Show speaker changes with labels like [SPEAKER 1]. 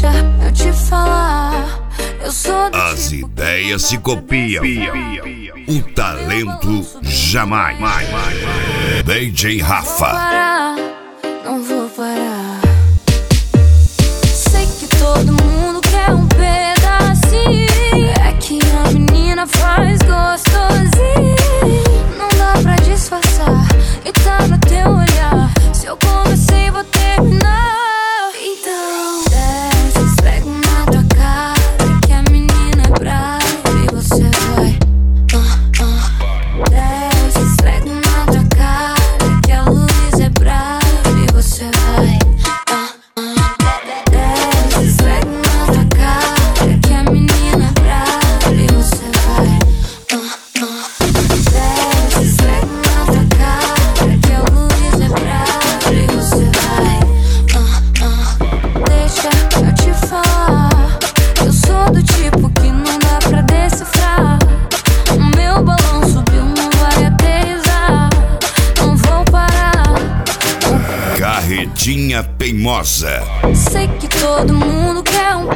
[SPEAKER 1] Deixa eu te falar, eu sou do
[SPEAKER 2] As
[SPEAKER 1] tipo
[SPEAKER 2] ideias se copiam, o talento jamais. DJ Rafa.
[SPEAKER 1] Não vou parar. Sei que todo mundo quer um pedacinho. É que a menina faz gostosinho. Não dá pra disfarçar e tá no teu olhar. Se eu comecei, vou terminar. Então desce, esfrega na tua cara que a menina é brava e você vai. Desce, esfrega na tua cara que a luz é brava e você vai. Desce, esfrega na tua cara que a menina é brava e você vai. Desce, esfrega na tua cara que a luz é brava e você vai. Deixa eu te falar, eu sou do tipo que não dá pra decifrar. O meu balão subiu, não vai aterrissar. Não vou parar.
[SPEAKER 2] Carretinha teimosa.
[SPEAKER 1] Sei que todo mundo quer um